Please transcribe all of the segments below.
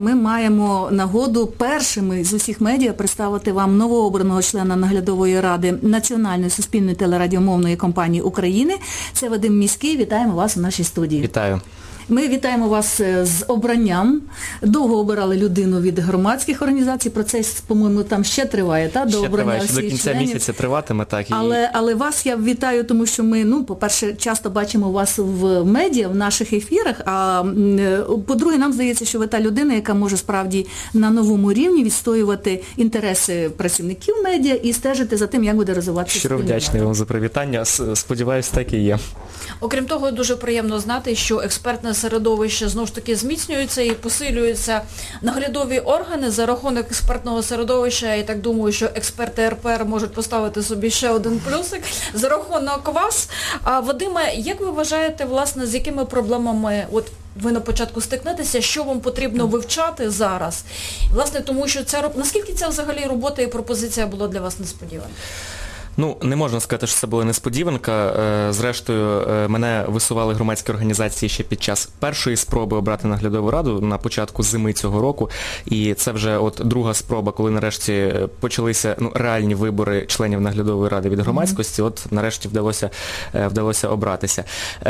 Ми маємо нагоду першими з усіх медіа представити вам новообраного члена наглядової ради Національної суспільної телерадіомовної компанії України. Це Вадим Міський. Вітаємо вас у нашій студії. Вітаю. Ми вітаємо вас з обранням. Довго обирали людину від громадських організацій. Процес, по-моєму, там ще триває, та? До обрання всіх членів. До кінця місяця триватиме, так. Але вас я вітаю, тому що ми, по-перше, часто бачимо вас в медіа, в наших ефірах, а по-друге, нам здається, що ви та людина, яка може справді на новому рівні відстоювати інтереси працівників медіа і стежити за тим, як буде розвиватися. Щиро вдячний вам за привітання. Сподіваюсь, так і є. Окрім того, дуже приємно знати, що експертне середовище знову ж таки зміцнюється і посилюються наглядові органи за рахунок експертного середовища. Я так думаю, що експерти РПР можуть поставити собі ще один плюсик за рахунок вас. А, Вадиме, як ви вважаєте, власне, з якими проблемами ви на початку стикнетеся, що вам потрібно вивчати зараз? Власне, тому що наскільки ця взагалі робота і пропозиція була для вас несподівана? Не можна сказати, що це була несподіванка. Зрештою, мене висували громадські організації ще під час першої спроби обрати наглядову раду на початку зими цього року. І це вже друга спроба, коли нарешті почалися реальні вибори членів наглядової ради від громадськості. Нарешті вдалося обратися.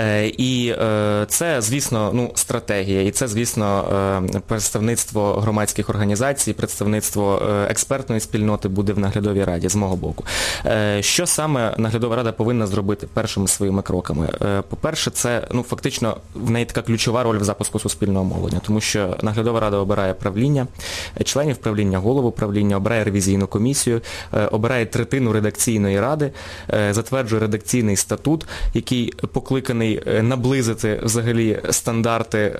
І це, звісно, стратегія. І це, звісно, представництво громадських організацій, представництво експертної спільноти буде в наглядовій раді, з мого боку. Що саме наглядова рада повинна зробити першими своїми кроками? По-перше, це фактично в неї така ключова роль в запуску суспільного мовлення, тому що наглядова рада обирає правління, членів правління, голову правління, обирає ревізійну комісію, обирає третину редакційної ради, затверджує редакційний статут, який покликаний наблизити взагалі стандарти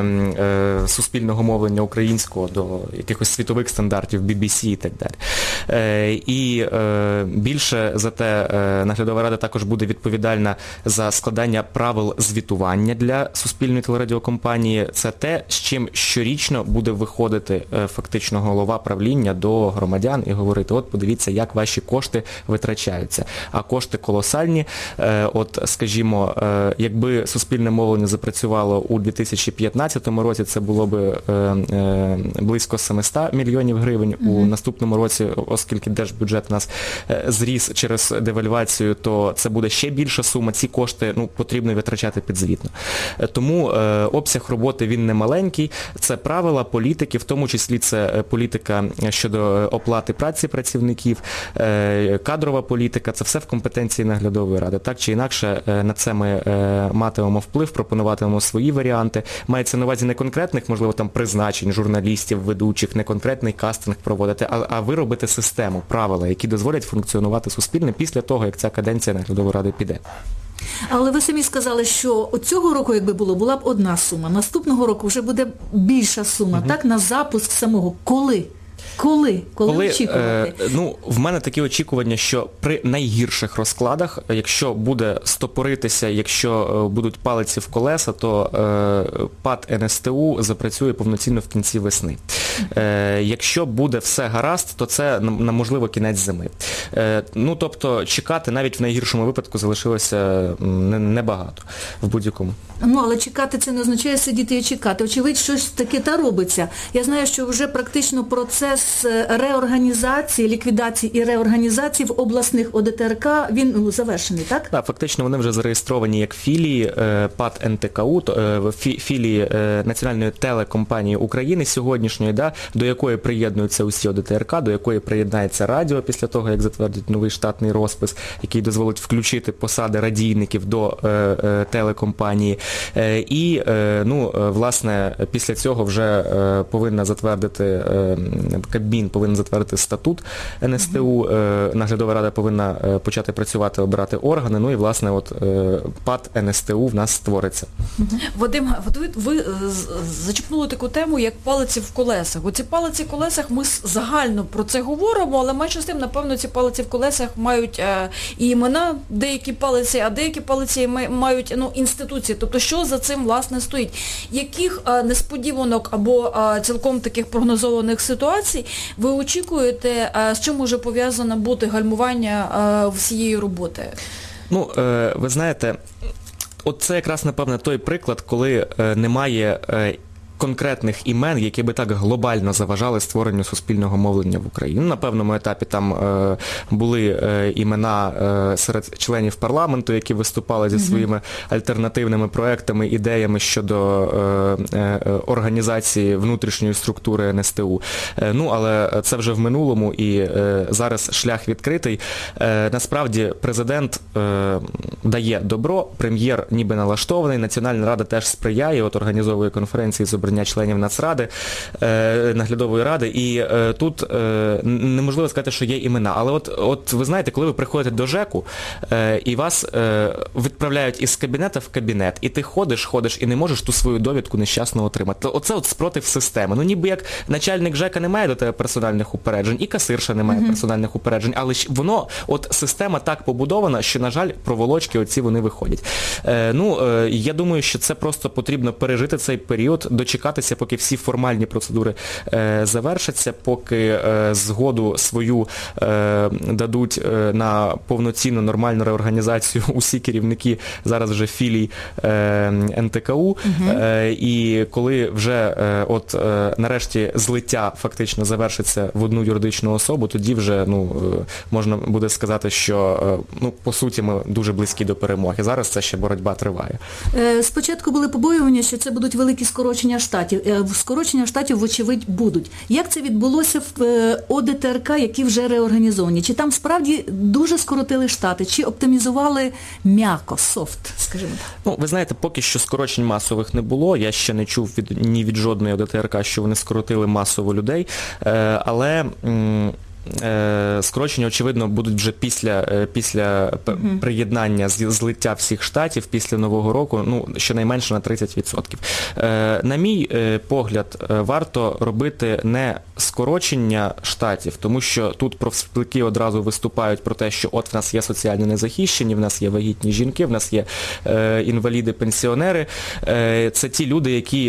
суспільного мовлення українського до якихось світових стандартів BBC і так далі. І більше за те, наглядова рада також буде відповідальна за складання правил звітування для суспільної телерадіокомпанії. Це те, з чим щорічно буде виходити фактично голова правління до громадян і говорити, подивіться, як ваші кошти витрачаються. А кошти колосальні. Скажімо, якби суспільне мовлення запрацювало у 2015 році, це було б близько 700 мільйонів гривень. У наступному році, оскільки держбюджет у нас зріс через девальвацію, то це буде ще більша сума. Ці кошти потрібно витрачати підзвітно. Тому обсяг роботи він не маленький. Це правила, політики, в тому числі це політика щодо оплати праці працівників, кадрова політика, це все в компетенції наглядової ради. Так чи інакше на це ми матимемо вплив, пропонуватимемо свої варіанти. Мається на увазі не конкретних, можливо, там призначень журналістів, ведучих, не конкретний кастинг проводити, а виробити систему, правила, які дозволять функціонувати суспільне після того, як ця каденція наглядової ради піде. Але ви самі сказали, що цього року, якби була б одна сума, наступного року вже буде більша сума, так, на запуск самого. Коли очікувати? В мене такі очікування, що при найгірших розкладах, якщо буде стопоритися, якщо будуть палиці в колеса, то ПАТ НСТУ запрацює повноцінно в кінці весни. Якщо буде все гаразд, то це, можливо, кінець зими. Тобто, чекати навіть в найгіршому випадку залишилося небагато в будь-якому. Але чекати це не означає сидіти і чекати. Очевидь, щось таке робиться. Я знаю, що вже практично процес реорганізації, ліквідації і реорганізації в обласних ОДТРК, він завершений, так? Так, фактично вони вже зареєстровані як філії ПАТ НТКУ, філії Національної телекомпанії України сьогоднішньої, до якої приєднуються усі ОДТРК, до якої приєднається радіо після того, як затвердять новий штатний розпис, який дозволить включити посади радійників до телекомпанії. І, власне, після цього вже повинна затвердити Кабмін повинен затвердити статут НСТУ, наглядова рада повинна почати працювати, обирати органи, і, власне, ПАТ НСТУ в нас створиться. Вадим, ви зачепнули таку тему, як палиці в колесах. Оці палиці в колесах, ми загально про це говоримо, але менше з тим, напевно, ці палиці в колесах мають і імена, деякі палиці, а деякі палиці мають інституції. Тобто, що за цим, власне, стоїть? Яких несподіванок або цілком таких прогнозованих ситуацій ви очікуєте, з чим може пов'язано бути гальмування всієї роботи? Ви знаєте, це якраз, напевне, той приклад, коли немає конкретних імен, які би так глобально заважали створенню суспільного мовлення в Україні. На певному етапі там були імена серед членів парламенту, які виступали зі своїми альтернативними проектами, ідеями щодо організації внутрішньої структури НСТУ. Але це вже в минулому і зараз шлях відкритий. Насправді президент дає добро, прем'єр ніби налаштований, Національна рада теж сприяє, організовує конференції з обрання членів Нацради, наглядової ради, і тут неможливо сказати, що є імена. Але от ви знаєте, коли ви приходите до ЖЕКу, і вас відправляють із кабінета в кабінет, і ти ходиш і не можеш ту свою довідку нещасно отримати. Оце спротив системи. Ніби як начальник ЖЕКа не має до тебе персональних упереджень, і касирша не має персональних упереджень, але воно, система так побудована, що, на жаль, проволочки оці вони виходять. Я думаю, що це просто потрібно пережити цей період, дочекатися, поки всі формальні процедури завершаться, поки згоду свою дадуть на повноцінну нормальну реорганізацію усі керівники зараз вже філій НТКУ, і коли вже нарешті злиття фактично завершиться в одну юридичну особу, тоді вже можна буде сказати, що по суті ми дуже близькі до перемоги. Зараз це ще боротьба триває. Спочатку були побоювання, що це будуть великі скорочення штатів. Скорочення штатів, вочевидь, будуть. Як це відбулося в ОДТРК, які вже реорганізовані? Чи там справді дуже скоротили штати? Чи оптимізували м'яко, софт, скажімо так? Ви знаєте, поки що скорочень масових не було. Я ще не чув ні від жодної ОДТРК, що вони скоротили масово людей. Але скорочення, очевидно, будуть вже після приєднання, злиття всіх штатів, після Нового року, щонайменше на 30%. На мій погляд, варто робити не скорочення штатів, тому що тут профспілки одразу виступають про те, що в нас є соціально незахищені, в нас є вагітні жінки, в нас є інваліди-пенсіонери. Це ті люди, які,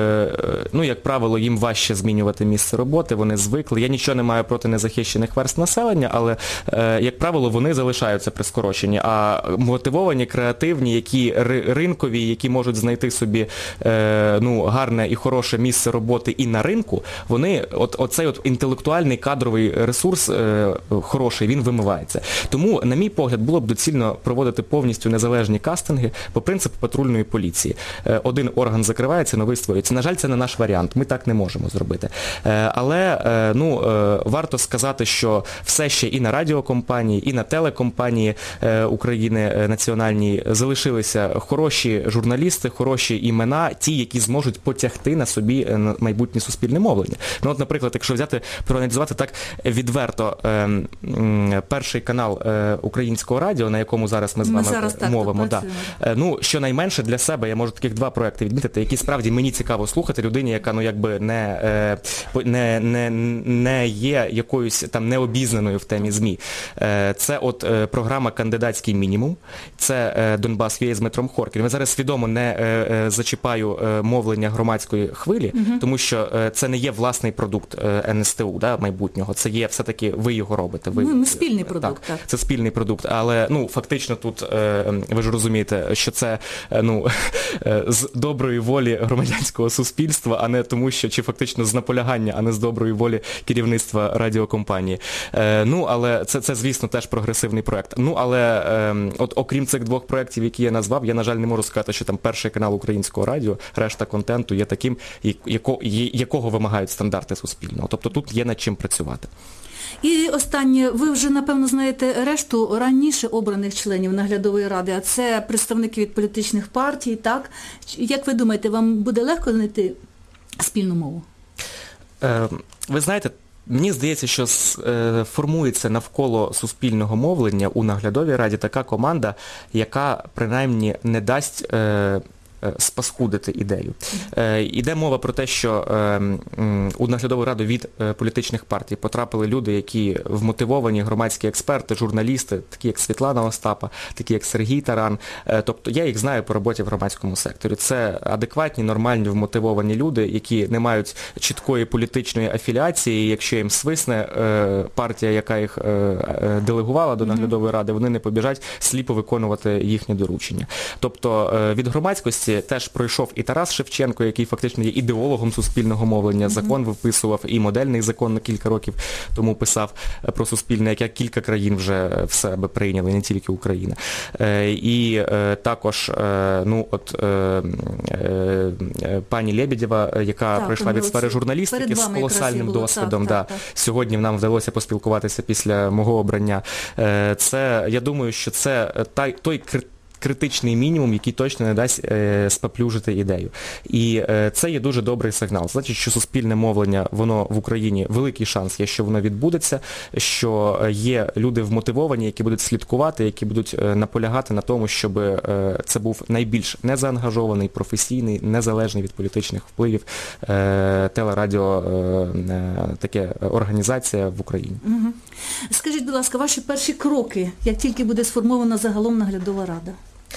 як правило, їм важче змінювати місце роботи, вони звикли. Я нічого не маю проти незахищених верст населення, але, як правило, вони залишаються при скороченні. А мотивовані, креативні, які ринкові, які можуть знайти собі гарне і хороше місце роботи і на ринку, вони, оцей інтелектуальний кадровий ресурс хороший, він вимивається. Тому, на мій погляд, було б доцільно проводити повністю незалежні кастинги по принципу патрульної поліції. Один орган закривається, новий створюється. На жаль, це не наш варіант, ми так не можемо зробити. Але, варто сказати, що все ще і на радіокомпанії, і на телекомпанії України національні залишилися хороші журналісти, хороші імена, ті, які зможуть потягти на собі майбутнє суспільне мовлення. Наприклад, якщо взяти, проаналізувати так відверто перший канал українського радіо, на якому зараз ми з вами мовимо, щонайменше для себе я можу таких два проекти відмітити, які справді мені цікаво слухати людині, яка не є якоюсь там необізнаною в темі ЗМІ. Це програма «Кандидатський мінімум», це «Донбас.ua» з Дмитром Хоркіним. Я зараз свідомо не зачіпаю мовлення громадської хвилі, тому що це не є власний продукт НСТУ, майбутнього. Це є все-таки, ви його робите. Спільний продукт. Так. Це спільний продукт. Але, фактично тут, ви ж розумієте, що це, з доброї волі громадянського суспільства, а не тому, що, чи фактично з наполягання, а не з доброї волі керівництва радіокомпанії. Але це, звісно, теж прогресивний проект. Але, окрім цих двох проєктів, які я назвав, я, на жаль, не можу сказати, що там перший канал українського радіо, решта контенту є таким, якого вимагають стандарти суспільного. Тобто тут є над чим працювати. І останнє, ви вже, напевно, знаєте решту раніше обраних членів наглядової ради, а це представники від політичних партій, так? Як ви думаєте, вам буде легко знайти спільну мову? Ви знаєте, мені здається, що формується навколо суспільного мовлення у наглядовій раді така команда, яка принаймні не дасть спаскудити ідею. Іде мова про те, що у наглядову раду від політичних партій потрапили люди, які вмотивовані, громадські експерти, журналісти, такі як Світлана Остапа, такі як Сергій Таран. Тобто я їх знаю по роботі в громадському секторі. Це адекватні, нормальні, вмотивовані люди, які не мають чіткої політичної афіліації. Якщо їм свисне партія, яка їх делегувала до наглядової ради, вони не побіжать сліпо виконувати їхнє доручення. Тобто від громадськості році теж пройшов і Тарас Шевченко, який фактично є ідеологом суспільного мовлення, закон виписував, і модельний закон на кілька років тому писав про суспільне, як кілька країн вже в себе прийняли, не тільки Україна. І також, пані Лебедєва, яка прийшла від сфери журналістики з колосальним досвідом. Сьогодні нам вдалося поспілкуватися після мого обрання. Це, я думаю, що це той критичний мінімум, який точно не дасть спаплюжити ідею. І це є дуже добрий сигнал. Значить, що суспільне мовлення, воно в Україні, великий шанс є, що воно відбудеться, що є люди вмотивовані, які будуть слідкувати, які будуть наполягати на тому, щоб це був найбільш незаангажований, професійний, незалежний від політичних впливів телерадіо таке організація в Україні. Угу. Скажіть, будь ласка, ваші перші кроки, як тільки буде сформована загалом наглядова рада?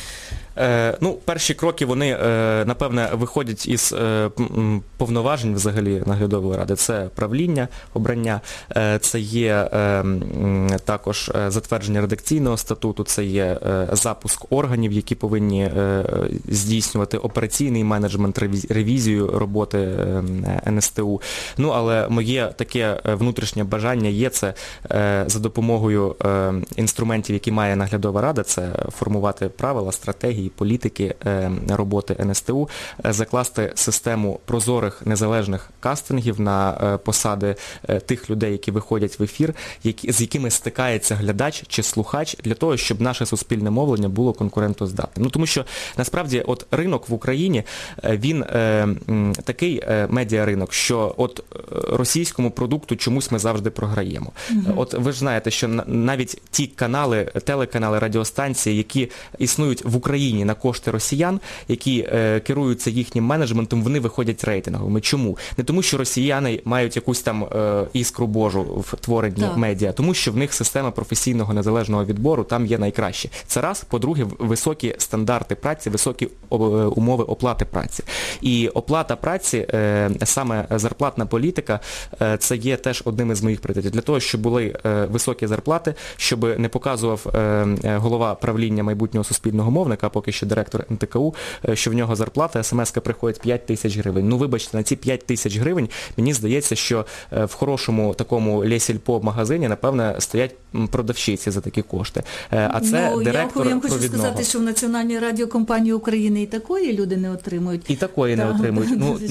Перші кроки, вони, напевне, виходять із повноважень взагалі наглядової ради. Це правління, обрання, це є також затвердження редакційного статуту, це є запуск органів, які повинні здійснювати операційний менеджмент, ревізію роботи НСТУ. Але моє таке внутрішнє бажання є це за допомогою інструментів, які має наглядова рада, це формувати правила, стратегії, політики роботи НСТУ, закласти систему прозорих незалежних кастингів на посади тих людей, які виходять в ефір, з якими стикається глядач чи слухач, для того, щоб наше суспільне мовлення було конкурентоздатним. Тому що, насправді, ринок в Україні, він такий медіаринок, що російському продукту чомусь ми завжди програємо. Ви ж знаєте, що навіть ті канали, телеканали, радіостанції, які існують в Україні на кошти росіян, які керуються їхнім менеджментом, вони виходять рейтинговими. Чому? Не тому, що росіяни мають якусь там іскру Божу в творенні медіа, тому що в них система професійного незалежного відбору там є найкраще. Це раз. По-друге, високі стандарти праці, високі умови оплати праці. І оплата праці, саме зарплатна політика, це є теж одним із моїх пріоритетів. Для того, щоб були високі зарплати, щоб не показував голова правління майбутнього суспільного мовника, поки що директор НТКУ, що в нього зарплата, смс-ка приходить 5 тисяч гривень. Вибачте, на ці 5 тисяч гривень, мені здається, що в хорошому такому лесільпо-магазині, напевне, стоять продавщиці за такі кошти. А це директор я хочу провідного. сказати, що в Національній радіокомпанії України і такої люди не отримують. І такої не отримують.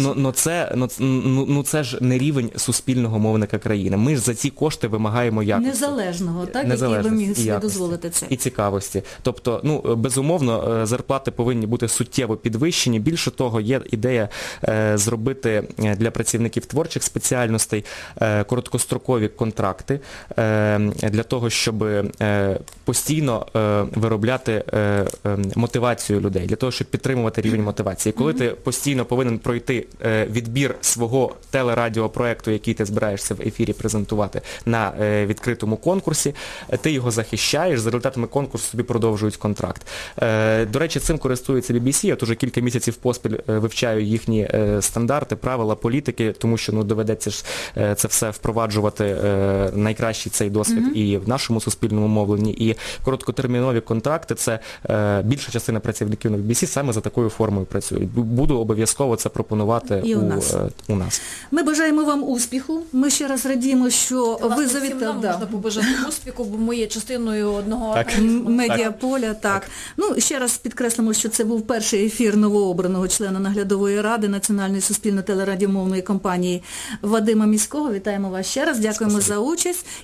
Це ж не рівень суспільного мовника країни. Ми ж за ці кошти вимагаємо якості. Незалежного, так? Який ви міг собі дозволити це. І цікавості. Тобто, безумовно, зарплати повинні бути суттєво підвищені. Більше того, є ідея зробити для працівників творчих спеціальностей короткострокові контракти для того, щоб постійно виробляти мотивацію людей, для того, щоб підтримувати рівень мотивації. Коли ти постійно повинен пройти відбір свого телерадіопроекту, який ти збираєшся в ефірі презентувати на відкритому конкурсі, ти його захищаєш, за результатами конкурсу тобі продовжують контракт. До речі, цим користується BBC, я вже кілька місяців поспіль вивчаю їхні стандарти, правила, політики, тому що доведеться ж це все впроваджувати, найкращий цей досвід і в нашому суспільному мовленні. І короткотермінові контракти, це більша частина працівників на BBC саме за такою формою працюють. Буду обов'язково це пропонувати і у нас. Ми бажаємо вам успіху. Ми ще раз радіємо, що ви завітали. Нам можна побажати успіху, бо ми є частиною одного медіаполя. Так. Ще раз підкреслимо, що це був перший ефір новообраного члена наглядової ради Національної суспільно-телерадіомовної компанії Вадима Міського. Вітаємо вас ще раз. Дякуємо за участь.